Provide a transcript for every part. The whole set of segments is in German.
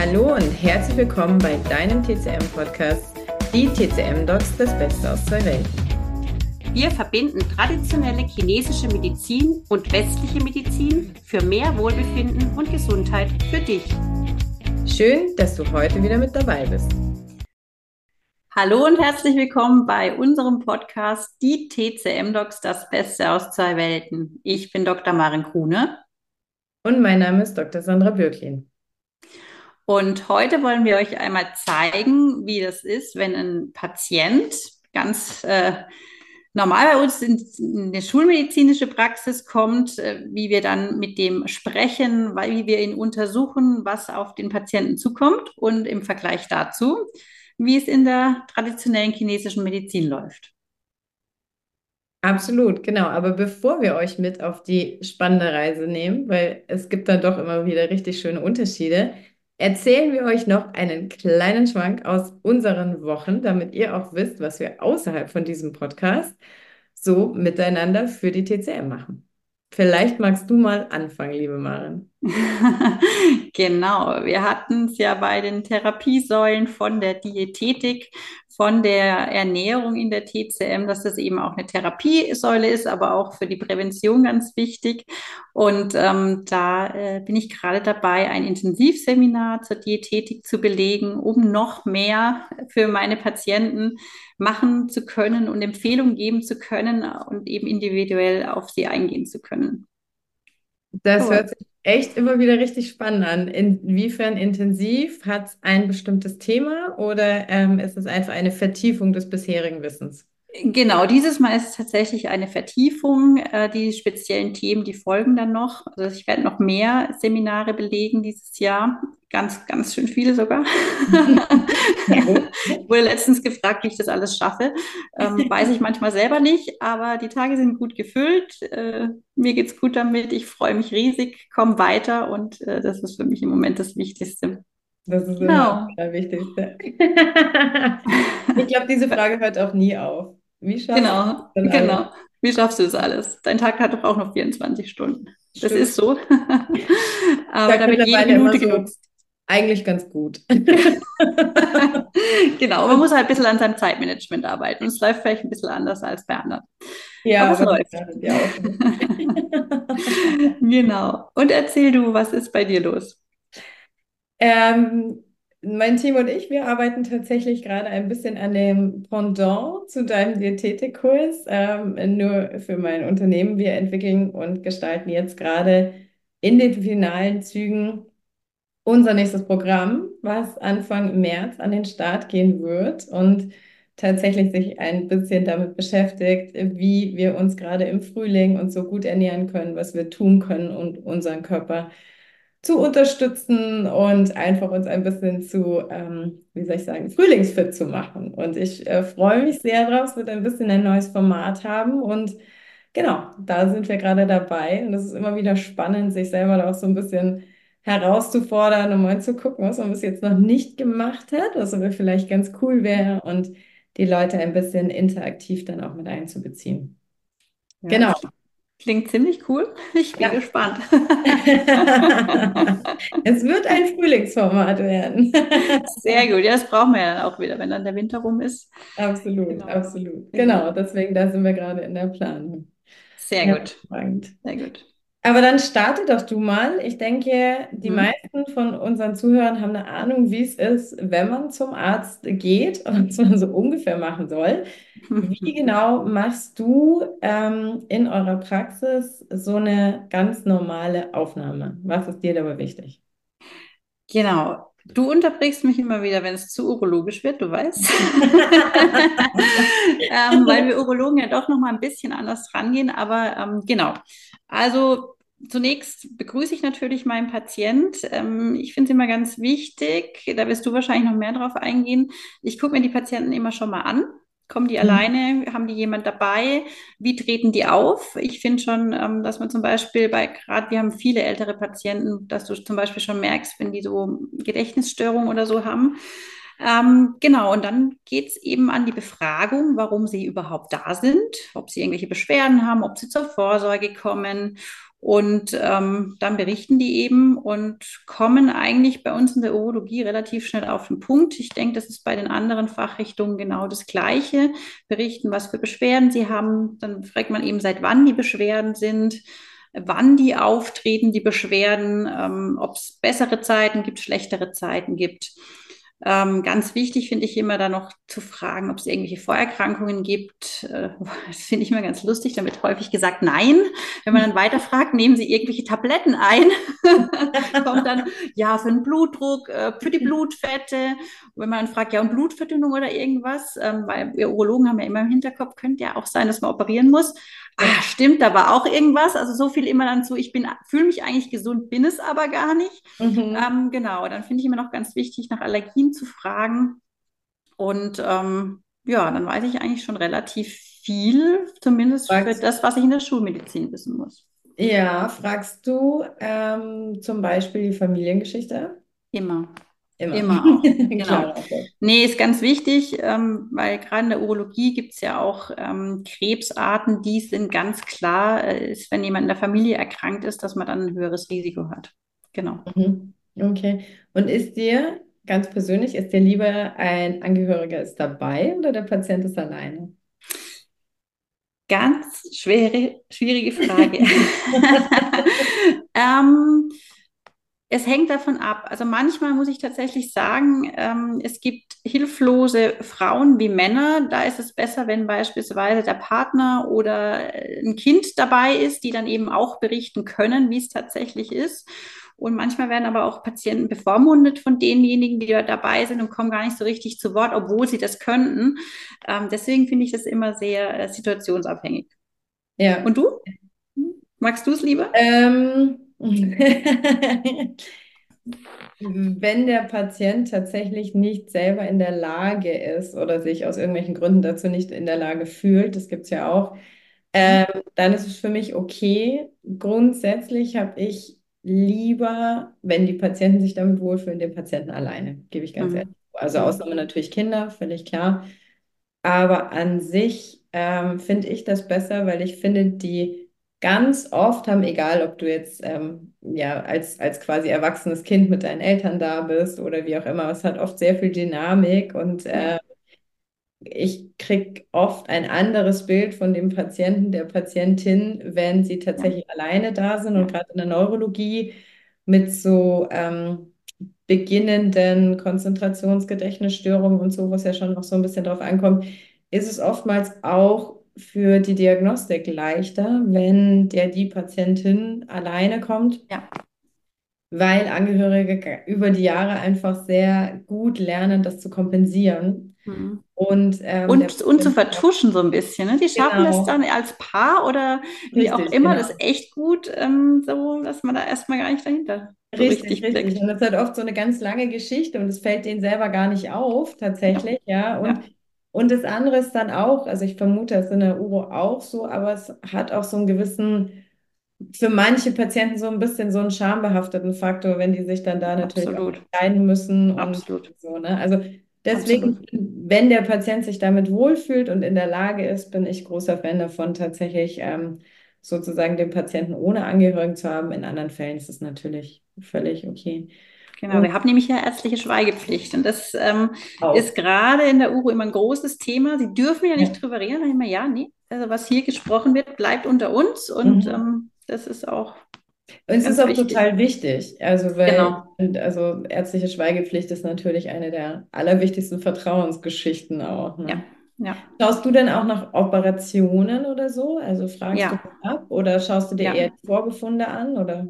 Hallo und herzlich willkommen bei deinem TCM-Podcast, die TCM-Docs, das Beste aus zwei Welten. Wir verbinden traditionelle chinesische Medizin und westliche Medizin für mehr Wohlbefinden und Gesundheit für dich. Schön, dass du heute wieder mit dabei bist. Hallo und herzlich willkommen bei unserem Podcast, die TCM-Docs, das Beste aus zwei Welten. Ich bin Dr. Maren Kuhne. Und mein Name ist Dr. Sandra Bürklin. Und heute wollen wir euch einmal zeigen, wie das ist, wenn ein Patient ganz normal bei uns in eine schulmedizinische Praxis kommt, wie wir dann mit dem sprechen, wie wir ihn untersuchen, was auf den Patienten zukommt und im Vergleich dazu, wie es in der traditionellen chinesischen Medizin läuft. Absolut, genau. Aber bevor wir euch mit auf die spannende Reise nehmen, weil es gibt dann doch immer wieder richtig schöne Unterschiede, erzählen wir euch noch einen kleinen Schwank aus unseren Wochen, damit ihr auch wisst, was wir außerhalb von diesem Podcast so miteinander für die TCM machen. Vielleicht magst du mal anfangen, liebe Maren. Genau, wir hatten es ja bei den Therapiesäulen von der Diätetik, von der Ernährung in der TCM, dass das eben auch eine Therapiesäule ist, aber auch für die Prävention ganz wichtig. Und da bin ich gerade dabei, ein Intensivseminar zur Diätetik zu belegen, um noch mehr für meine Patienten machen zu können und Empfehlungen geben zu können und eben individuell auf sie eingehen zu können. Das So. hört sich echt immer wieder richtig spannend an. Inwiefern intensiv? Hat es ein bestimmtes Thema oder ist es einfach eine Vertiefung des bisherigen Wissens? Genau, dieses Mal ist es tatsächlich eine Vertiefung. Die speziellen Themen, die folgen dann noch. Also ich werde noch mehr Seminare belegen dieses Jahr. Ganz, ganz schön viele sogar. Sehr gut. Ich wurde letztens gefragt, wie ich das alles schaffe. Weiß ich manchmal selber nicht, aber die Tage sind gut gefüllt. Mir geht's gut damit. Ich freue mich riesig, komme weiter und das ist für mich im Moment das Wichtigste. Das ist immer das Genau. Allerwichtigste. Ich glaube, diese Frage hört auch nie auf. Wie schaffst du Genau, das denn alles? genau. Wie schaffst du das alles? Dein Tag hat doch auch noch 24 Stunden. Das Stimmt. ist so. Ich Aber sage da wird jede mittlerweile immer Minute so, genutzt. eigentlich ganz gut. Genau, man muss halt ein bisschen an seinem Zeitmanagement arbeiten. Und es läuft vielleicht ein bisschen anders als bei anderen. Ja, Aber es aber das läuft. ist ja auch so. Genau. Und erzähl du, was ist bei dir los? Ähm, Mein Team und ich, wir arbeiten tatsächlich gerade ein bisschen an dem Pendant zu deinem Diätetikkurs, nur für mein Unternehmen. Wir entwickeln und gestalten jetzt gerade in den finalen Zügen unser nächstes Programm, was Anfang März an den Start gehen wird und tatsächlich sich ein bisschen damit beschäftigt, wie wir uns gerade im Frühling uns so gut ernähren können, was wir tun können, um unseren Körper zu unterstützen und einfach uns ein bisschen zu, wie soll ich sagen, frühlingsfit zu machen. Und ich freue mich sehr drauf. Es wird ein bisschen ein neues Format haben und genau, da sind wir gerade dabei. Und es ist immer wieder spannend, sich selber da auch so ein bisschen herauszufordern und mal zu gucken, was man bis jetzt noch nicht gemacht hat, was aber vielleicht ganz cool wäre und die Leute ein bisschen interaktiv dann auch mit einzubeziehen. Ja, Genau. das klingt ziemlich cool. Ich bin Ja. gespannt. Es wird ein Frühlingsformat werden. Sehr gut. Ja, das brauchen wir ja dann auch wieder, wenn dann der Winter rum ist. Absolut, Genau. absolut. Ja. Genau, deswegen, da sind wir gerade in der Planung. Sehr gut. Hervorragend. Sehr gut. Aber dann starte doch du mal. Ich denke, die Mhm. meisten von unseren Zuhörern haben eine Ahnung, wie es ist, wenn man zum Arzt geht und was man so ungefähr machen soll. Wie genau machst du in eurer Praxis so eine ganz normale Aufnahme? Was ist dir dabei wichtig? Genau. Du unterbrichst mich immer wieder, wenn es zu urologisch wird, du weißt. Weil wir Urologen ja doch noch mal ein bisschen anders rangehen. Aber genau. Also zunächst begrüße ich natürlich meinen Patient. Ich finde es immer ganz wichtig, da wirst du wahrscheinlich noch mehr drauf eingehen. Ich gucke mir die Patienten immer schon mal an. Kommen die Mhm. alleine? Haben die jemand dabei? Wie treten die auf? Ich finde schon, dass man zum Beispiel gerade wir haben viele ältere Patienten, dass du zum Beispiel schon merkst, wenn die so Gedächtnisstörungen oder so haben. Genau, und dann geht es eben an die Befragung, warum sie überhaupt da sind, ob sie irgendwelche Beschwerden haben, ob sie zur Vorsorge kommen. Und dann berichten die eben und kommen eigentlich bei uns in der Urologie relativ schnell auf den Punkt. Ich denke, das ist bei den anderen Fachrichtungen genau das Gleiche. Berichten, was für Beschwerden sie haben. Dann fragt man eben, seit wann die Beschwerden sind, wann die auftreten, die Beschwerden, ob es bessere Zeiten gibt, schlechtere Zeiten gibt. Ganz wichtig finde ich immer da noch zu fragen, ob es irgendwelche Vorerkrankungen gibt. Das finde ich immer ganz lustig. Da wird häufig gesagt, nein. Wenn man dann weiterfragt, nehmen Sie irgendwelche Tabletten ein? Kommt dann, ja, für den Blutdruck, für die Blutfette. Und wenn man dann fragt, ja, und Blutverdünnung oder irgendwas, weil wir Urologen haben ja immer im Hinterkopf, könnte ja auch sein, dass man operieren muss. Ja. Ah, stimmt, da war auch irgendwas. Also so viel immer dann zu, fühle mich eigentlich gesund, bin es aber gar nicht. Mhm. Genau, dann finde ich immer noch ganz wichtig, nach Allergien zu fragen. Und ja, dann weiß ich eigentlich schon relativ viel, zumindest für Fragst, das, was ich in der Schulmedizin wissen muss. ja, fragst du zum Beispiel die Familiengeschichte? Immer, Immer. immer auch. Genau. Klare Antwort. Nee, ist ganz wichtig, weil gerade in der Urologie gibt es ja auch Krebsarten, die sind ganz klar, ist, wenn jemand in der Familie erkrankt ist, dass man dann ein höheres Risiko hat. Genau. Mhm. Okay. Und ist dir, ganz persönlich, ist dir lieber ein Angehöriger ist dabei oder der Patient ist alleine? Ganz schwierige Frage. ähm, Es hängt davon ab. Also manchmal muss ich tatsächlich sagen, es gibt hilflose Frauen wie Männer. Da ist es besser, wenn beispielsweise der Partner oder ein Kind dabei ist, die dann eben auch berichten können, wie es tatsächlich ist. Und manchmal werden aber auch Patienten bevormundet von denjenigen, die da dabei sind und kommen gar nicht so richtig zu Wort, obwohl sie das könnten. Deswegen finde ich das immer sehr situationsabhängig. Ja. Und du? Magst du es lieber? Wenn der Patient tatsächlich nicht selber in der Lage ist oder sich aus irgendwelchen Gründen dazu nicht in der Lage fühlt, das gibt es ja auch, Mhm. dann ist es für mich okay. Grundsätzlich habe ich lieber, wenn die Patienten sich damit wohlfühlen, den Patienten alleine, gebe ich ganz ehrlich. Mhm. Also Mhm. Ausnahme natürlich Kinder, völlig klar. Aber an sich finde ich das besser, weil ich finde, die ganz oft haben, egal ob du jetzt ja als quasi erwachsenes Kind mit deinen Eltern da bist oder wie auch immer, es hat oft sehr viel Dynamik und Ja, ich kriege oft ein anderes Bild von dem Patienten, der Patientin, wenn sie ja, tatsächlich alleine da sind und ja, gerade in der Neurologie mit so beginnenden Konzentrationsgedächtnisstörungen und so, wo es ja schon noch so ein bisschen drauf ankommt, ist es oftmals auch für die Diagnostik leichter, wenn die Patientin alleine kommt, ja. weil Angehörige über die Jahre einfach sehr gut lernen, das zu kompensieren. Mhm. Und der Und zu Patient auch, vertuschen so ein bisschen. Ne? Die schaffen das dann genau, als Paar oder wie auch richtig, immer, das genau. echt gut, so dass man da erstmal gar nicht dahinter so Richtig, richtig richtig. blickt. Und das hat oft so eine ganz lange Geschichte und es fällt denen selber gar nicht auf, Ja, tatsächlich, ja. ja, Und das andere ist dann auch, also ich vermute, das ist in der Uro auch so, aber es hat auch so einen gewissen, für manche Patienten so ein bisschen so einen schambehafteten Faktor, wenn die sich dann da natürlich auch absolut, entscheiden müssen und absolut, so, ne? Also deswegen, absolut. wenn der Patient sich damit wohlfühlt und in der Lage ist, bin ich großer Fan davon, tatsächlich sozusagen den Patienten ohne Angehörigen zu haben. In anderen Fällen ist es natürlich völlig okay. Genau, Und wir haben nämlich ja ärztliche Schweigepflicht und das ist auch. gerade in der URO immer ein großes Thema. Sie dürfen ja Ja. nicht drüber reden. Da immer, ja, nee, also was hier gesprochen wird, bleibt unter uns und Mhm. das ist auch Und es ist ganz auch wichtig. total wichtig, also weil, Genau, also ärztliche Schweigepflicht ist natürlich eine der allerwichtigsten Vertrauensgeschichten auch, ja, ne? ja, Schaust du denn auch nach Operationen oder so? Also fragst du ja. das ab oder schaust du dir eher Ja, die Vorbefunde an oder?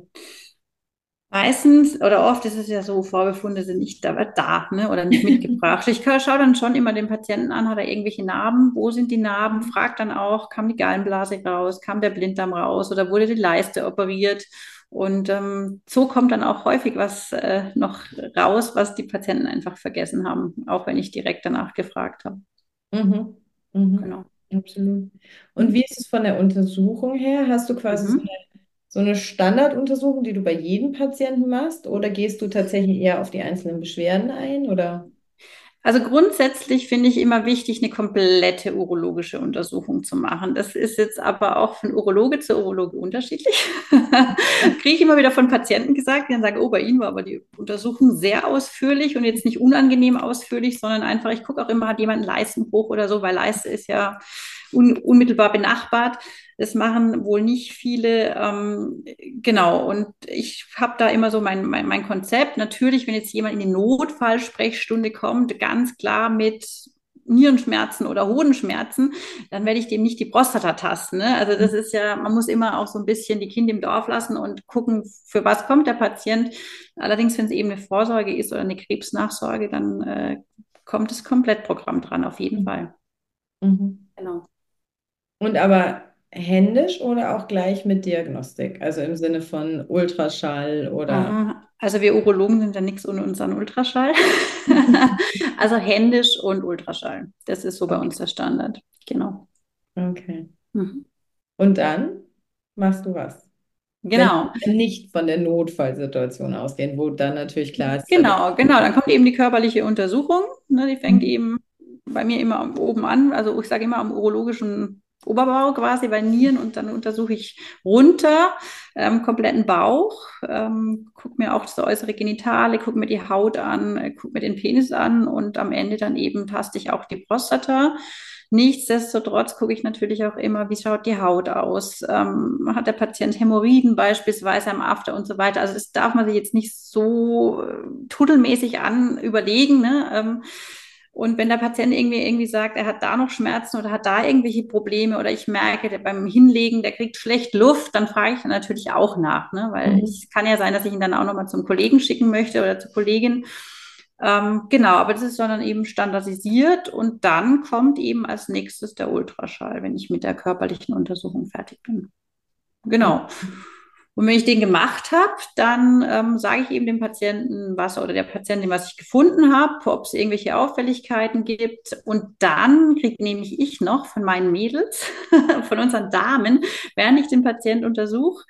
meistens oder oft ist es ja so, Vorbefunde sind nicht da, ne, oder nicht mitgebracht. Ich schaue dann schon immer den Patienten an, hat er irgendwelche Narben? Wo sind die Narben? Frag dann auch, kam die Gallenblase raus? Kam der Blinddarm raus? Oder wurde die Leiste operiert? Und so kommt dann auch häufig was noch raus, was die Patienten einfach vergessen haben, auch wenn ich direkt danach gefragt habe. Mhm. Mhm. Genau. Absolut. Und wie ist es von der Untersuchung her? Hast du quasi Mhm. so eine Standarduntersuchung, die du bei jedem Patienten machst, oder gehst du tatsächlich eher auf die einzelnen Beschwerden ein, oder? Also grundsätzlich finde ich immer wichtig, eine komplette urologische Untersuchung zu machen. Das ist jetzt aber auch von Urologe zu Urologe unterschiedlich. Kriege ich immer wieder von Patienten gesagt, die dann sagen, oh, bei Ihnen war aber die Untersuchung sehr ausführlich und jetzt nicht unangenehm ausführlich, sondern einfach, ich gucke auch immer, hat jemand einen Leistenbruch oder so, weil Leiste ist ja unmittelbar benachbart. Das machen wohl nicht viele. Genau, und ich habe da immer so mein Konzept. Natürlich, wenn jetzt jemand in die Notfallsprechstunde kommt, ganz klar mit Nierenschmerzen oder Hodenschmerzen, dann werde ich dem nicht die Prostata tasten. Ne? Also das ist ja, man muss immer auch so ein bisschen die Kinder im Dorf lassen und gucken, für was kommt der Patient. Allerdings, wenn es eben eine Vorsorge ist oder eine Krebsnachsorge, dann kommt das Komplettprogramm dran, auf jeden Fall. Mhm. Genau. Und aber händisch oder auch gleich mit Diagnostik? Also im Sinne von Ultraschall oder. Aha. Also wir Urologen sind ja nichts ohne unseren Ultraschall. Also händisch und Ultraschall. Das ist so bei uns Okay. der Standard. Genau. Okay. Mhm. Und dann machst du was? Wenn Genau. wir nicht von der Notfallsituation ausgehen, wo dann natürlich klar ist, Genau. Dann kommt eben die körperliche Untersuchung. Ne, die fängt eben bei mir immer oben an. Also ich sage immer am urologischen Oberbauch quasi bei Nieren und dann untersuche ich runter, kompletten Bauch, gucke mir auch das äußere Genitale, gucke mir die Haut an, gucke mir den Penis an und am Ende dann eben taste ich auch die Prostata. Nichtsdestotrotz gucke ich natürlich auch immer, wie schaut die Haut aus? Hat der Patient Hämorrhoiden beispielsweise am After und so weiter? Also das darf man sich jetzt nicht so tuddelmäßig an überlegen. Ne? Und wenn der Patient irgendwie sagt, er hat da noch Schmerzen oder hat da irgendwelche Probleme oder ich merke, der beim Hinlegen, der kriegt schlecht Luft, dann frage ich dann natürlich auch nach, ne? Weil Mhm. es kann ja sein, dass ich ihn dann auch nochmal zum Kollegen schicken möchte oder zur Kollegin. Genau, aber das ist dann eben standardisiert und dann kommt eben als nächstes der Ultraschall, wenn ich mit der körperlichen Untersuchung fertig bin. Genau. Und wenn ich den gemacht habe, dann sage ich eben dem Patienten was oder der Patientin, was ich gefunden habe, ob es irgendwelche Auffälligkeiten gibt. Und dann kriege nämlich ich noch von meinen Mädels, von unseren Damen, während ich den Patienten untersuche,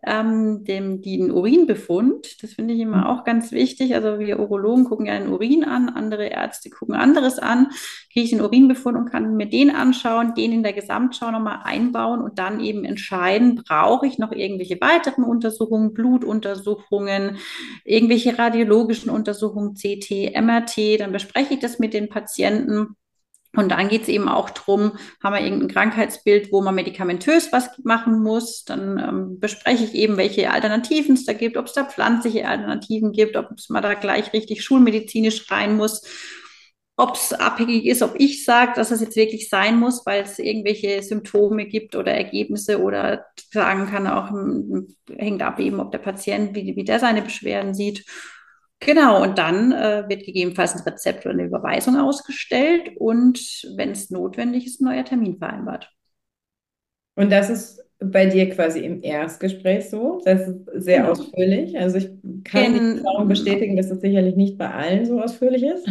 den Urinbefund. Das finde ich immer auch ganz wichtig. Also wir Urologen gucken ja den Urin an, andere Ärzte gucken anderes an. Kriege ich den Urinbefund und kann mir den anschauen, den in der Gesamtschau nochmal einbauen und dann eben entscheiden, brauche ich noch irgendwelche weiteren Untersuchungen, Blutuntersuchungen, irgendwelche radiologischen Untersuchungen, CT, MRT, dann bespreche ich das mit den Patienten. Und dann geht es eben auch darum, haben wir irgendein Krankheitsbild, wo man medikamentös was machen muss. Dann bespreche ich eben, welche Alternativen es da gibt, ob es da pflanzliche Alternativen gibt, ob es mal da gleich richtig schulmedizinisch rein muss, ob es abhängig ist, ob ich sage, dass es jetzt wirklich sein muss, weil es irgendwelche Symptome gibt oder Ergebnisse oder sagen kann auch, hängt ab eben, ob der Patient, wie der seine Beschwerden sieht. Genau, und dann wird gegebenenfalls ein Rezept oder eine Überweisung ausgestellt und wenn es notwendig ist, ein neuer Termin vereinbart. Und das ist bei dir quasi im Erstgespräch so. Das ist sehr Genau. ausführlich. Also ich kann die Erfahrung Genau. bestätigen, dass es sicherlich nicht bei allen so ausführlich ist.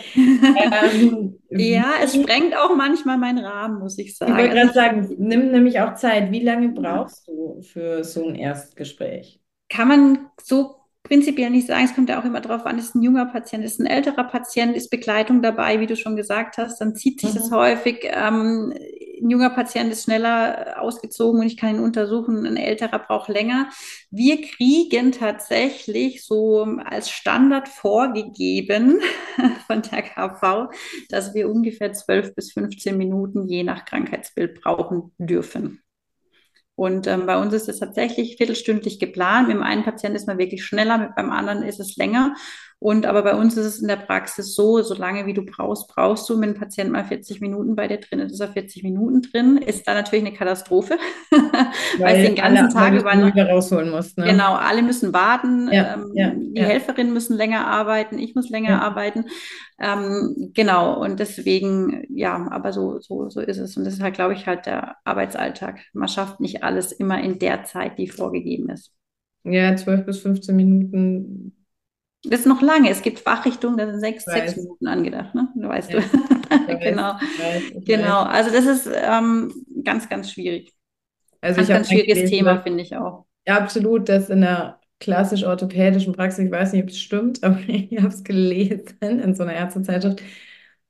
Ja, es Wie, sprengt auch manchmal meinen Rahmen, muss ich ich sagen. wollte Also gerade ich sagen, nimm nämlich auch Zeit. Wie lange ja, brauchst du für so ein Erstgespräch? kann man so prinzipiell nicht sagen. Es kommt ja auch immer darauf an, ist ein junger Patient, ist ein älterer Patient, ist Begleitung dabei, wie du schon gesagt hast, dann zieht sich das Mhm. häufig. Ein junger Patient ist schneller ausgezogen und ich kann ihn untersuchen, ein älterer braucht länger. Wir kriegen tatsächlich so als Standard vorgegeben von der KV, dass wir ungefähr 12 bis 15 Minuten je nach Krankheitsbild brauchen dürfen. Und bei uns ist es tatsächlich viertelstündlich geplant. Mit dem einen Patienten ist man wirklich schneller, beim anderen ist es länger. Und aber bei uns ist es in der Praxis so, so lange wie du brauchst, brauchst du. Wenn ein Patient mal 40 Minuten bei dir drin ist, ist er 40 Minuten drin. Ist da natürlich eine Katastrophe, weil es den ganzen Weil Tag du es über immer noch wieder rausholen musst, ne? genau, alle müssen warten, Ja, ja, die ja, Helferinnen müssen länger arbeiten, ich muss länger ja. arbeiten. Genau, und deswegen, ja, aber so ist es. Und das ist halt, glaube ich, halt der Arbeitsalltag. Man schafft nicht alles immer in der Zeit, die vorgegeben ist. Ja, 12 bis 15 Minuten, Das ist noch lange. Es gibt Fachrichtungen, da sind ich sechs weiß. Minuten angedacht, ne? Du weißt du. Ja, ich weiß, Genau, ich weiß, ich weiß. genau. Also das ist ganz schwierig. Also ich Ganz, habe ganz mal schwieriges gelesen, Thema, dass finde ich auch. ja, absolut, dass in der klassisch orthopädischen Praxis, ich weiß nicht, ob es stimmt, aber ich habe es gelesen in so einer Ärztezeitschrift,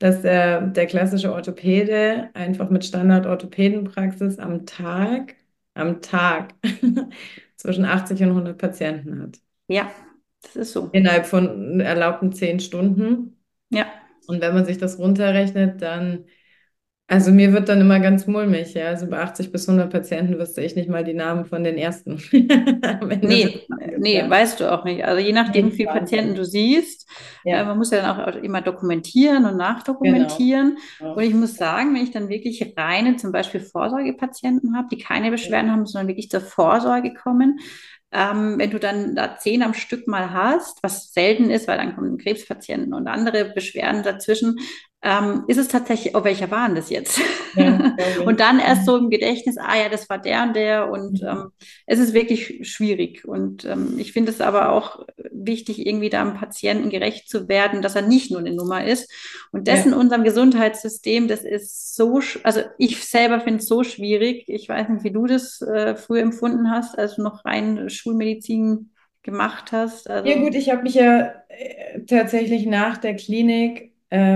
dass der klassische Orthopäde einfach mit Standard-Orthopädenpraxis am Tag zwischen 80 und 100 Patienten hat. Ja, das ist so. Innerhalb von erlaubten 10 Stunden. Ja. Und wenn man sich das runterrechnet, dann, also mir wird dann immer ganz mulmig, ja. Also bei 80 bis 100 Patienten wüsste ich nicht mal die Namen von den ersten am Ende des Nee, Tages, nee, ja. weißt du auch nicht. Also je nachdem, wie Nee, viele Patienten Wahnsinn. du siehst, Ja, man muss ja dann auch immer dokumentieren und genau. nachdokumentieren. Und Ja. ich muss sagen, wenn ich dann wirklich reine, zum Beispiel Vorsorgepatienten habe, die keine Beschwerden haben, sondern wirklich zur Vorsorge kommen, wenn du dann da 10 am Stück mal hast, was selten ist, weil dann kommen Krebspatienten und andere Beschwerden dazwischen, ist es tatsächlich, oh, welcher waren das jetzt? Ja, glaube Und ich. dann erst so Mhm. im Gedächtnis, ah ja, das war der und der und Mhm. es ist wirklich schwierig. Und ich finde es aber auch wichtig, irgendwie da dem Patienten gerecht zu werden, dass er nicht nur eine Nummer ist. Und das in Ja. unserem Gesundheitssystem, das ist so, also ich selber finde es so schwierig. Ich weiß nicht, wie du das früher empfunden hast, als du noch rein Schulmedizin gemacht hast. Ja Also gut, ich habe mich ja tatsächlich nach der Klinik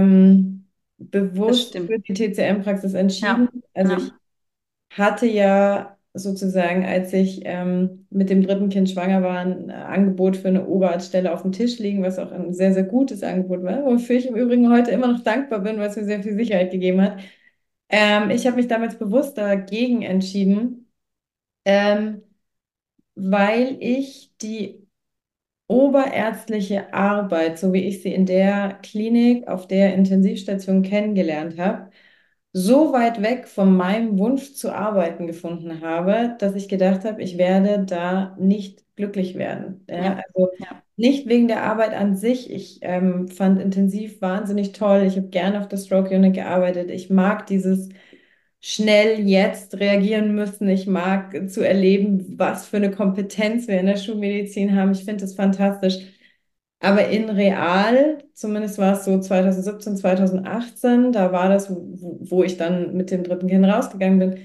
das bewusst für stimmt. die TCM-Praxis entschieden. Ja, Also ich ja, hatte ja sozusagen, als ich mit dem dritten Kind schwanger war, ein Angebot für eine Oberarztstelle auf dem Tisch liegen, was auch ein sehr, sehr gutes Angebot war, wofür ich im Übrigen heute immer noch dankbar bin, weil es mir sehr viel Sicherheit gegeben hat. Ich habe mich damals bewusst dagegen entschieden, ähm, weil ich die oberärztliche Arbeit, so wie ich sie in der Klinik auf der Intensivstation kennengelernt habe, so weit weg von meinem Wunsch zu arbeiten gefunden habe, dass ich gedacht habe, ich werde da nicht glücklich werden. Ja, ja, also ja, nicht wegen der Arbeit an sich. Ich fand intensiv wahnsinnig toll. Ich habe gerne auf der Stroke Unit gearbeitet. Ich mag dieses schnell jetzt reagieren müssen. Ich mag zu erleben, was für eine Kompetenz wir in der Schulmedizin haben. Ich finde das fantastisch. Aber in real, zumindest war es so 2017, 2018, da war das, wo ich dann mit dem dritten Kind rausgegangen bin,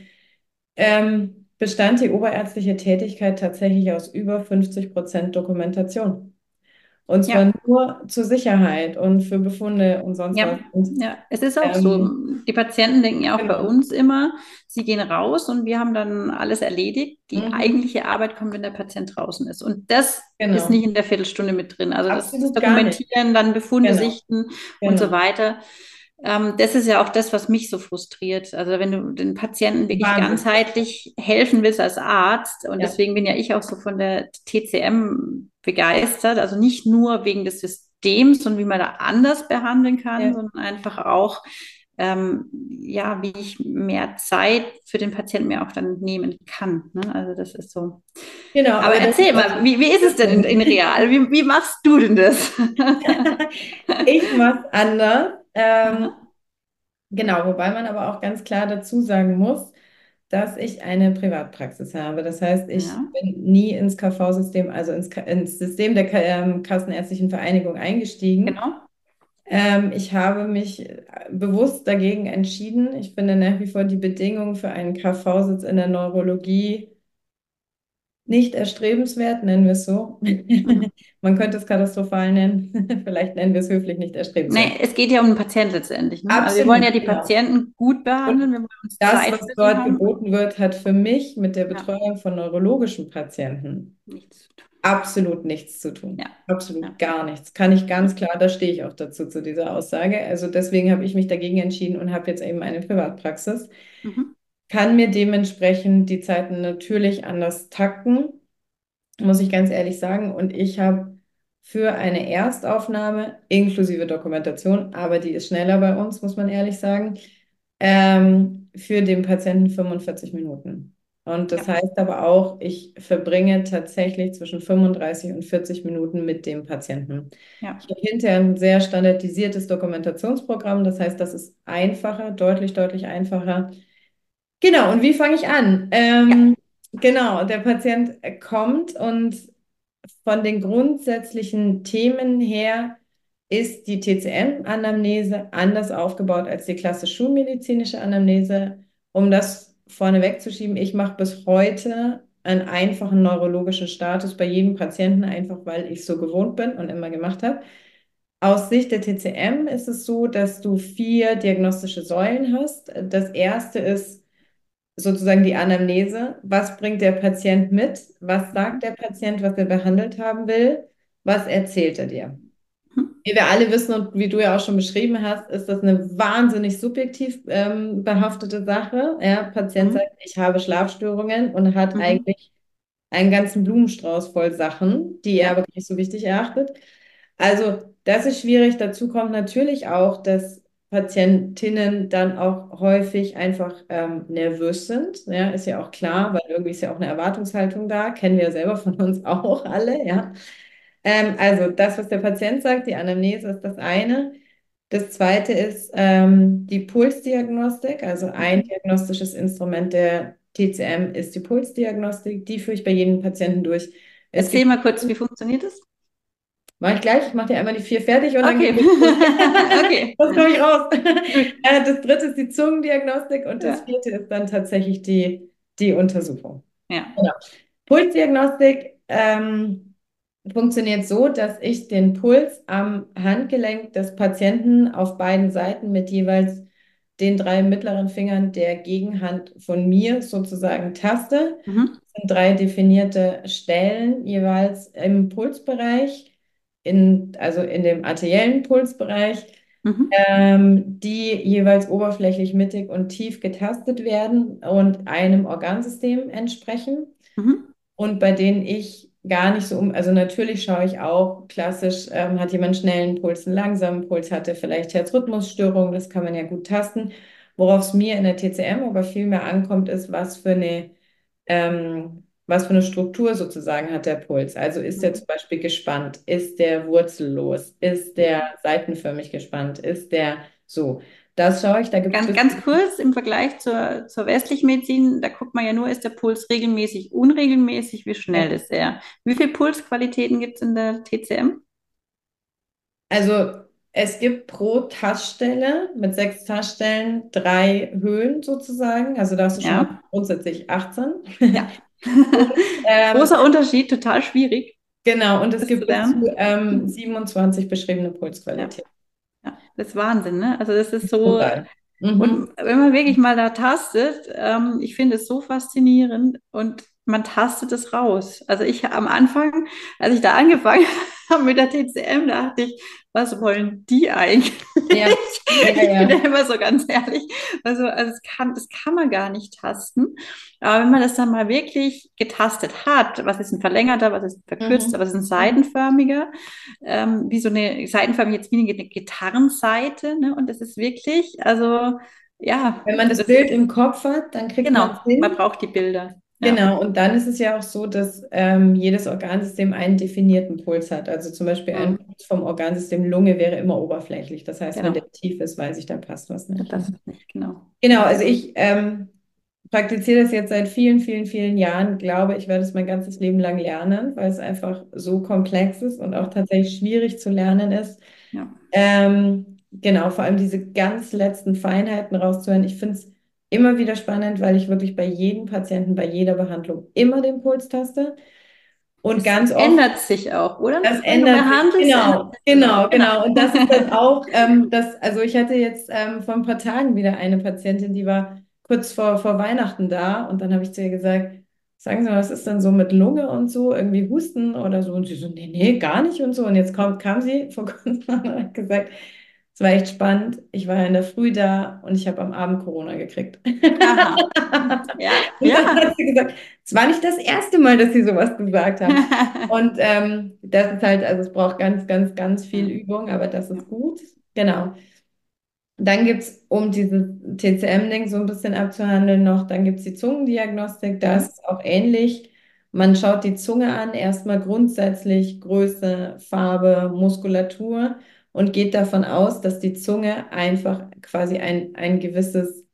bestand die oberärztliche Tätigkeit tatsächlich aus über 50% Dokumentation. Und zwar ja. nur zur Sicherheit und für Befunde und sonst was. Ja, Und, ja, es ist auch so. ähm, Die Patienten denken ja auch bei genau. uns immer, sie gehen raus und wir haben dann alles erledigt. Die Mhm. eigentliche Arbeit kommt, wenn der Patient draußen ist. Und das ist nicht Genau. in der Viertelstunde mit drin. Also das Absolut gar nicht. Dokumentieren, dann Befunde Genau. sichten und so Genau. weiter. Das ist ja auch das, was mich so frustriert. Also wenn du den Patienten wirklich Wahnsinn. ganzheitlich helfen willst als Arzt, und Ja. deswegen bin ja ich auch so von der TCM begeistert, also nicht nur wegen des Systems und wie man da anders behandeln kann, Ja. sondern einfach auch, ja, wie ich mehr Zeit für den Patienten mir auch dann nehmen kann. Ne? Also das ist so. Genau, Aber aber das ist erzähl auch mal, wie ist es denn in Real? Wie machst du denn das? ich mache es anders. Aha. Genau, wobei man aber auch ganz klar dazu sagen muss, dass ich eine Privatpraxis habe. Das heißt, ich Ja, bin nie ins KV-System, also ins System der Kassenärztlichen Vereinigung eingestiegen. genau. Ich habe mich bewusst dagegen entschieden. Ich finde nach wie vor die Bedingungen für einen KV-Sitz in der Neurologie nicht erstrebenswert, nennen wir es so. Mhm. Man könnte es katastrophal nennen. Vielleicht nennen wir es höflich nicht erstrebenswert. Nee, es geht ja um den Patienten letztendlich. Ne? Also wir wollen ja Absolut, die genau. Patienten gut Und behandeln, wir wollen uns das, Zeit was für sie dort haben. geboten wird, hat für mich mit der Ja, Betreuung von neurologischen Patienten nichts zu tun. absolut nichts zu tun. Ja, Absolut ja. gar nichts. Kann ich ganz klar, da stehe ich auch dazu, zu dieser Aussage. Also deswegen habe ich mich dagegen entschieden und habe jetzt eben eine Privatpraxis. Mhm. Kann mir dementsprechend die Zeiten natürlich anders takten, muss ich ganz ehrlich sagen. Und ich habe für eine Erstaufnahme inklusive Dokumentation, aber die ist schneller bei uns, muss man ehrlich sagen, für den Patienten 45 Minuten. Und das Ja, heißt aber auch, ich verbringe tatsächlich zwischen 35 und 40 Minuten mit dem Patienten. ja, Ich habe hinterher ein sehr standardisiertes Dokumentationsprogramm. Das heißt, das ist einfacher, deutlich, deutlich einfacher. Genau, und wie fange ich an? ja, Genau, der Patient kommt und von den grundsätzlichen Themen her ist die TCM-Anamnese anders aufgebaut als die klassisch schulmedizinische Anamnese. Um das vorne wegzuschieben, ich mache bis heute einen einfachen neurologischen Status bei jedem Patienten, einfach weil ich so gewohnt bin und immer gemacht habe. Aus Sicht der TCM ist es so, dass du 4 diagnostische Säulen hast. Das erste ist sozusagen die Anamnese. Was bringt der Patient mit? Was sagt der Patient, was er behandelt haben will? Was erzählt er dir? Mhm. Wie wir alle wissen und wie du ja auch schon beschrieben hast, ist das eine wahnsinnig subjektiv behaftete Sache. Ja, Patient sagt, Mhm. ich habe Schlafstörungen und hat Mhm. eigentlich einen ganzen Blumenstrauß voll Sachen, die er Ja. aber nicht so wichtig erachtet. Also das ist schwierig. Dazu kommt natürlich auch, dass Patientinnen dann auch häufig einfach nervös sind. Ja, ist ja auch klar, Mhm. weil irgendwie ist ja auch eine Erwartungshaltung da. Kennen wir ja selber von uns auch alle. Ja. Also das, was der Patient sagt, die Anamnese ist das eine. Das zweite ist die Pulsdiagnostik. Also ein Mhm. diagnostisches Instrument der TCM ist die Pulsdiagnostik. Die führe ich bei jedem Patienten durch. Es Erzähl gibt, mal kurz, wie funktioniert das? mache ich gleich, ich mache dir einmal die 4 fertig und dann Okay. gehen wir los. Okay. Das komme ich raus. Gut. Das dritte ist die Zungendiagnostik und das Ja. vierte ist dann tatsächlich die Untersuchung. Ja. Genau. Pulsdiagnostik funktioniert so, dass ich den Puls am Handgelenk des Patienten auf beiden Seiten mit jeweils den 3 mittleren Fingern der Gegenhand von mir sozusagen taste. Mhm. Das sind 3 definierte Stellen jeweils im Pulsbereich, also in dem arteriellen Pulsbereich, Mhm. die jeweils oberflächlich mittig und tief getastet werden und einem Organsystem entsprechen Mhm. und bei denen ich gar nicht so also natürlich schaue ich auch klassisch, hat jemand schnellen Puls, einen langsamen Puls, hatte vielleicht Herzrhythmusstörungen, das kann man ja gut tasten. Worauf es mir in der TCM aber viel mehr ankommt, ist, was für eine Struktur sozusagen hat der Puls. Also ist der Mhm. zum Beispiel gespannt, ist der wurzellos, ist der seitenförmig gespannt, ist der so. Das schaue ich, da gibt es Ganz kurz im Vergleich zur westlichen Medizin, da guckt man ja nur, ist der Puls regelmäßig, unregelmäßig, wie schnell ist er? Wie viele Pulsqualitäten gibt es in der TCM? Also es gibt pro Taststelle mit 6 Taststellen 3 Höhen sozusagen. Also da hast du schon mal Ja, grundsätzlich 18. ja. Ähm, Großer Unterschied, total schwierig, genau, und es das zu gibt bis zu lernen. 27 beschriebene Ja, Pulsqualitäten. ja, das ist Wahnsinn, ne? Also das ist so, Total. Mhm. und wenn man wirklich mal da tastet, ich finde es so faszinierend und man tastet es raus. Also ich am Anfang, als ich da angefangen habe mit der TCM, dachte ich, was wollen die eigentlich? Ja, ja, Ich bin da ja. immer so ganz ehrlich. Also das kann man gar nicht tasten. Aber wenn man das dann mal wirklich getastet hat, was ist ein verlängerter, was ist ein verkürzter, Mhm. was ist ein Mhm. seitenförmiger, wie so eine seitenförmige, jetzt wie eine Gitarrenseite, ne? Und das ist wirklich, also ja, Wenn man das das Bild ist, im Kopf hat, dann kriegt man genau, es man hin. braucht die Bilder. Ja. Genau, und dann ist es ja auch so, dass jedes Organsystem einen definierten Puls hat. Also zum Beispiel ein Mhm. Puls vom Organsystem Lunge wäre immer oberflächlich. Das heißt, wenn der Genau. tief ist, weiß ich, da passt was nicht. Das ist nicht genau. Genau, Ja. also ich praktiziere das jetzt seit vielen, vielen, vielen Jahren. Glaube, ich werde es mein ganzes Leben lang lernen, weil es einfach so komplex ist und auch tatsächlich schwierig zu lernen ist. Ja. Genau, vor allem diese ganz letzten Feinheiten rauszuhören. Ich finde es immer wieder spannend, weil ich wirklich bei jedem Patienten, bei jeder Behandlung immer den Puls taste. Und Es ganz oft, ändert sich auch, oder? das Wenn du ändert sich. behandelst, ändert Genau, sich das auch. genau, Genau. genau. Und das ist dann auch, also ich hatte jetzt vor ein paar Tagen wieder eine Patientin, die war kurz vor Weihnachten da und dann habe ich zu ihr gesagt, sagen Sie mal, was ist denn so mit Lunge und so, irgendwie Husten oder so? Und sie so, nee, nee, gar nicht und so. Und jetzt kam sie vor kurzem und hat gesagt, es war echt spannend. Ich war ja in der Früh da und ich habe am Abend Corona gekriegt. Aha. Ja, Und dann ja. hat sie gesagt, es war nicht das erste Mal, dass sie sowas gesagt haben. Und das ist halt, also es braucht ganz, ganz, ganz viel Ja, Übung, aber das ja. ist gut. Genau. Dann gibt es, um dieses TCM-Ding so ein bisschen abzuhandeln, noch, dann gibt es die Zungendiagnostik, da ist Mhm. es auch ähnlich. Man schaut die Zunge an, erstmal grundsätzlich Größe, Farbe, Muskulatur und geht davon aus, dass die Zunge einfach quasi ein gewisses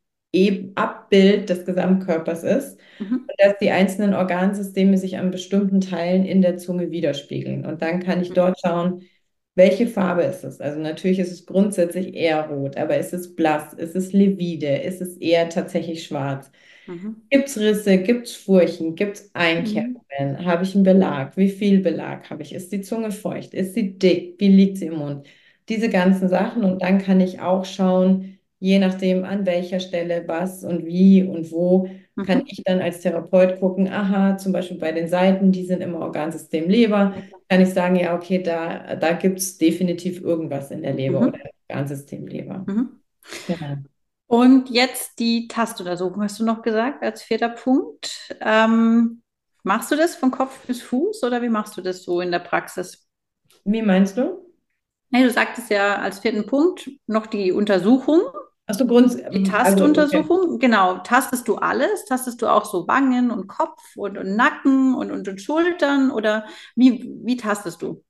Abbild des Gesamtkörpers ist Mhm. und dass die einzelnen Organsysteme sich an bestimmten Teilen in der Zunge widerspiegeln. Und dann kann ich Mhm. dort schauen, welche Farbe ist es? Also natürlich ist es grundsätzlich eher rot, aber ist es blass? Ist es livide? Ist es eher tatsächlich schwarz? Mhm. Gibt es Risse? Gibt es Furchen? Gibt es Mhm. Einkerbungen? Habe ich einen Belag? Wie viel Belag habe ich? Ist die Zunge feucht? Ist sie dick? Wie liegt sie im Mund? diese ganzen Sachen. Und dann kann ich auch schauen, je nachdem, an welcher Stelle was und wie und wo, kann Mhm. ich dann als Therapeut gucken, aha, zum Beispiel bei den Seiten, die sind im Organsystem Leber, Ja, klar. kann ich sagen, ja, okay, da gibt es definitiv irgendwas in der Leber oder Mhm. im Organsystem Leber. Mhm. Genau. Und jetzt die Tastuntersuchung, hast du noch gesagt, als vierter Punkt. Machst du das von Kopf bis Fuß oder wie machst du das so in der Praxis? Wie meinst du? Nee, du sagtest ja als vierten Punkt noch die Untersuchung, Hast du die also, okay. Tastuntersuchung. Genau, tastest du alles? Tastest du auch so Wangen und Kopf und Nacken und Schultern oder wie tastest du?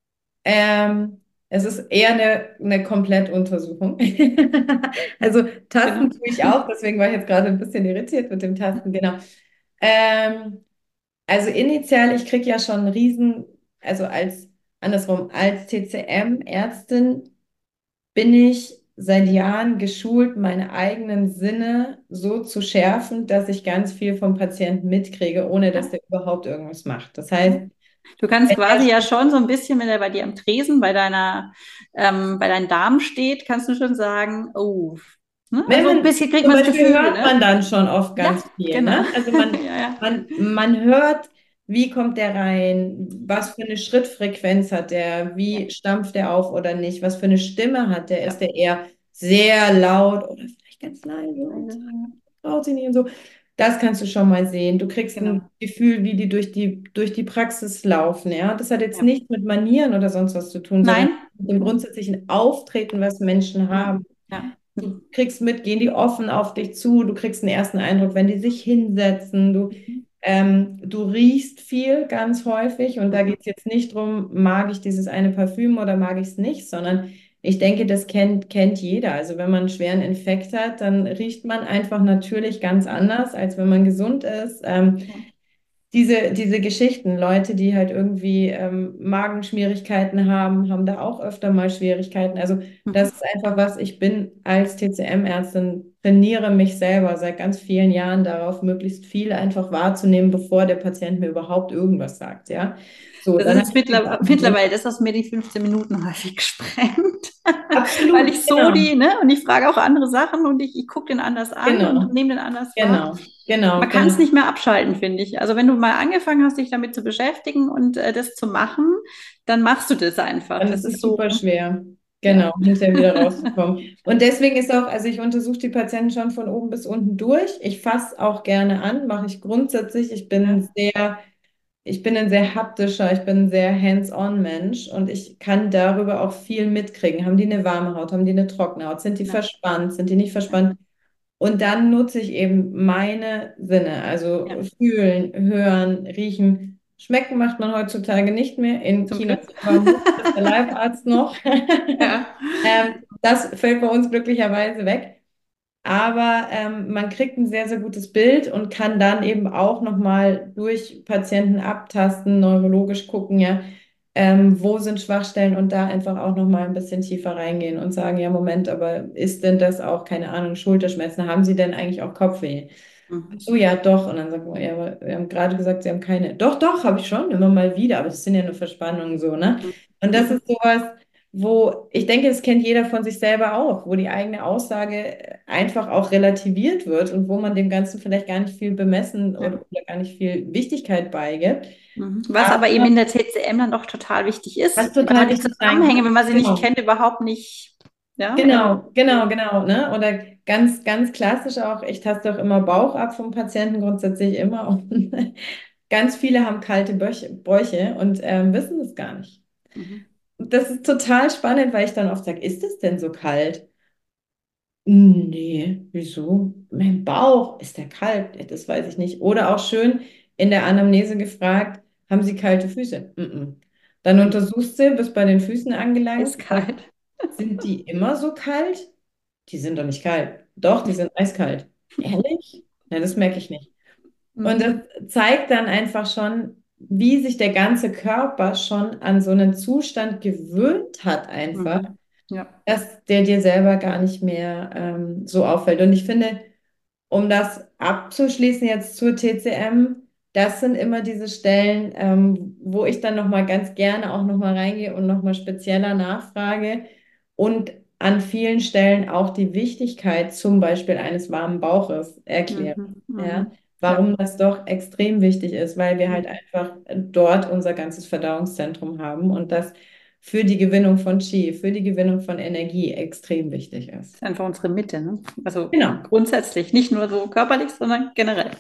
Es ist eher eine Komplettuntersuchung. Also Tasten Genau. tue ich auch, deswegen war ich jetzt gerade ein bisschen irritiert mit dem Tasten, genau. Ähm, also initial, ich kriege ja schon einen also andersrum, als TCM-Ärztin bin ich seit Jahren geschult, meine eigenen Sinne so zu schärfen, dass ich ganz viel vom Patienten mitkriege, ohne dass der überhaupt irgendwas macht. Das heißt, Du kannst wenn er quasi ja schon so ein bisschen, wenn er bei dir am Tresen, bei deinen Damen steht, kannst du schon sagen, oh, ne? Wenn Also ein man, bisschen kriegt zum man das Beispiel Gefühl, hört ne? man dann schon oft Ja, ganz viel, genau. ne? Also Ja, ja, man hört, wie kommt der rein, was für eine Schrittfrequenz hat der, ja, wie stampft der auf oder nicht, was für eine Stimme hat der, ist ja. der eher sehr laut oder vielleicht ganz leise und Also, traut sich nicht und so. Das kannst du schon mal sehen. Du kriegst ein genau. Gefühl, wie die durch die Praxis laufen, ja? Das hat jetzt Ja. nichts mit Manieren oder sonst was zu tun, sondern Nein? mit dem grundsätzlichen Auftreten, was Menschen Ja, haben. ja. Du kriegst mit, gehen die offen auf dich zu, du kriegst einen ersten Eindruck, wenn die sich hinsetzen, Mhm. du riechst viel ganz häufig und da geht Mhm. es jetzt nicht drum, mag ich dieses eine Parfüm oder mag ich es nicht, sondern ich denke, das kennt jeder. Also wenn man einen schweren Infekt hat, dann riecht man einfach natürlich ganz anders, als wenn man gesund ist. Ja. Diese Geschichten, Leute, die halt irgendwie Magenschwierigkeiten haben, haben da auch öfter mal Schwierigkeiten. Also das Mhm. ist einfach was, ich bin als TCM-Ärztin, trainiere mich selber seit ganz vielen Jahren darauf, möglichst viel einfach wahrzunehmen, bevor der Patient mir überhaupt irgendwas sagt, ja. So, Das dann ist habe jetzt ich die Sachen drin. mittlerweile das, was mir die 15 Minuten häufig gesprengt. Weil Absolut, ich so genau, ne, und ich frage auch andere Sachen und ich gucke den anders an und genau, nehme den anders wahr. genau, genau, Man kann es genau. nicht mehr abschalten, finde ich. Also wenn du mal angefangen hast, dich damit zu beschäftigen und das zu machen, dann machst du das einfach. Dann Das ist es ist so, super schwer, genau, ja, hinterher wieder rauszukommen. Und deswegen ist auch, also ich untersuche die Patienten schon von oben bis unten durch. Ich fasse auch gerne an, mache ich grundsätzlich. ja, Ich bin ein sehr haptischer, ich bin ein sehr hands-on-Mensch und ich kann darüber auch viel mitkriegen. Haben die eine warme Haut, haben die eine trockene Haut, sind die ja, verspannt, sind die nicht ja, verspannt? Und dann nutze ich eben meine Sinne, also ja, fühlen, hören, riechen. Schmecken macht man heutzutage nicht mehr. In zum China Glück. selber muss das der Leibarzt noch. Ja. Das fällt bei uns glücklicherweise weg. Aber man kriegt ein sehr, sehr gutes Bild und kann dann eben auch nochmal durch Patienten abtasten, neurologisch gucken, ja, wo sind Schwachstellen und da einfach auch nochmal ein bisschen tiefer reingehen und sagen, ja, Moment, aber ist denn das auch, keine Ahnung, Schulterschmerzen? Haben Sie denn eigentlich auch Kopfweh? Ach Mhm. so, ja, doch. Und dann sagt man, ja, aber wir haben gerade gesagt, Sie haben keine. Doch, doch, habe ich schon, immer mal wieder, aber das sind ja nur Verspannungen so, ne? Mhm. Und das Mhm. ist sowas, wo ich denke, das kennt jeder von sich selber auch, wo die eigene Aussage einfach auch relativiert wird und wo man dem Ganzen vielleicht gar nicht viel bemessen Ja. oder gar nicht viel Wichtigkeit beigibt. Mhm. Was aber eben Aber in der TCM dann doch total wichtig ist, was weil total man die wichtig sein Zusammenhänge, kann. wenn man sie nicht Genau. kennt, überhaupt nicht, ja, Genau, genau, so. genau, ne? Oder ganz, ganz klassisch auch, ich taste auch immer Bauch ab vom Patienten, grundsätzlich immer. Und ganz viele haben kalte Bäuche und wissen es gar nicht. Mhm. Das ist total spannend, weil ich dann oft sage, ist es denn so kalt? Nee, wieso? Mein Bauch, ist der kalt? Ja, das weiß ich nicht. Oder auch schön in der Anamnese gefragt, haben Sie kalte Füße? Mhm. Dann untersuchst du, bist bei den Füßen angelangt, sagst, Eiskalt. sind die immer so kalt? Die sind doch nicht kalt. Doch, die sind eiskalt. Ehrlich? Na, das merke ich nicht. Und das Mhm. zeigt dann einfach schon, wie sich der ganze Körper schon an so einen Zustand gewöhnt hat, einfach, Mhm. Ja. dass der dir selber gar nicht mehr so auffällt. Und ich finde, um das abzuschließen jetzt zur TCM, das sind immer diese Stellen, wo ich dann nochmal ganz gerne auch nochmal reingehe und nochmal spezieller nachfrage und an vielen Stellen auch die Wichtigkeit zum Beispiel eines warmen Bauches erklären. Mhm. Ja, Mhm. Ja. warum das doch extrem wichtig ist, weil wir halt Mhm. einfach dort unser ganzes Verdauungszentrum haben und das für die Gewinnung von Qi, für die Gewinnung von Energie extrem wichtig ist. Ist einfach unsere Mitte, ne? Also Genau, grundsätzlich, nicht nur so körperlich, sondern generell.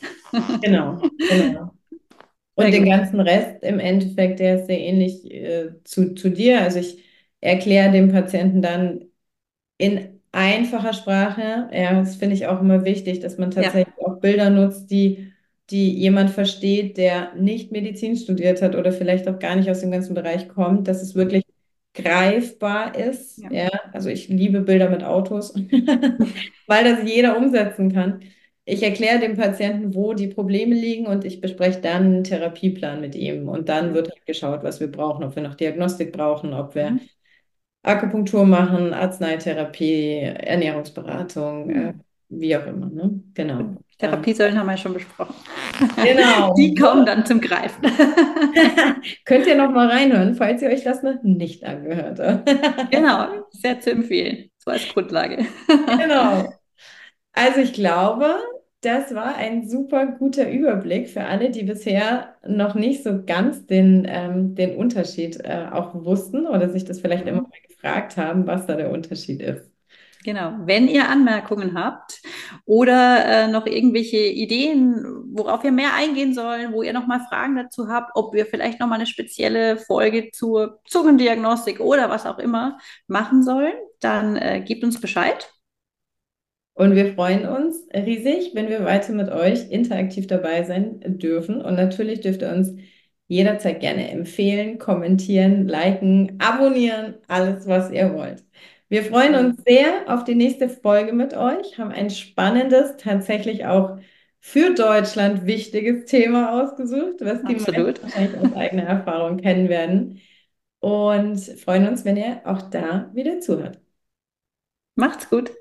genau. Und Sehr den gut. ganzen Rest im Endeffekt, der ist sehr ähnlich zu dir. Also ich erkläre dem Patienten dann in einfacher Sprache. Ja, das finde ich auch immer wichtig, dass man Ja. tatsächlich auch Bilder nutzt, die jemand versteht, der nicht Medizin studiert hat oder vielleicht auch gar nicht aus dem ganzen Bereich kommt, dass es wirklich greifbar ist. Ja. Ja, also ich liebe Bilder mit Autos, weil das jeder umsetzen kann. Ich erkläre dem Patienten, wo die Probleme liegen und ich bespreche dann einen Therapieplan mit ihm. Und dann Mhm. wird halt geschaut, was wir brauchen, ob wir noch Diagnostik brauchen, ob wir Mhm. Akupunktur machen, Arzneitherapie, Ernährungsberatung, Mhm. wie auch immer, ne? Genau. Therapiesäulen haben wir ja schon besprochen. Genau. Die kommen dann zum Greifen. Könnt ihr noch mal reinhören, falls ihr euch das noch nicht angehört habt. Genau, sehr zu empfehlen. So als Grundlage. Genau. Also ich glaube, das war ein super guter Überblick für alle, die bisher noch nicht so ganz den Unterschied auch wussten oder sich das vielleicht immer Mhm. mal gefragt haben, was da der Unterschied ist. Genau. Wenn ihr Anmerkungen habt oder noch irgendwelche Ideen, worauf wir mehr eingehen sollen, wo ihr noch mal Fragen dazu habt, ob wir vielleicht noch mal eine spezielle Folge zur Zungendiagnostik oder was auch immer machen sollen, dann gebt uns Bescheid. Und wir freuen uns riesig, wenn wir weiter mit euch interaktiv dabei sein dürfen. Und natürlich dürft ihr uns jederzeit gerne empfehlen, kommentieren, liken, abonnieren, alles, was ihr wollt. Wir freuen Genau. uns sehr auf die nächste Folge mit euch, haben ein spannendes, tatsächlich auch für Deutschland wichtiges Thema ausgesucht, was die meisten Absolut. wahrscheinlich aus eigener Erfahrung kennen werden. Und freuen uns, wenn ihr auch da wieder zuhört. Macht's gut.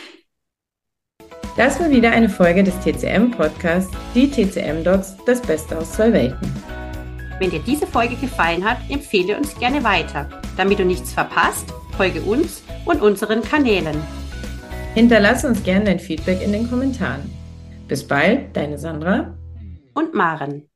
Das war wieder eine Folge des TCM-Podcasts, die TCM-Docs, das Beste aus zwei Welten. Wenn dir diese Folge gefallen hat, empfehle uns gerne weiter. Damit du nichts verpasst, folge uns und unseren Kanälen. Hinterlasse uns gerne dein Feedback in den Kommentaren. Bis bald, deine Sandra Und Maren.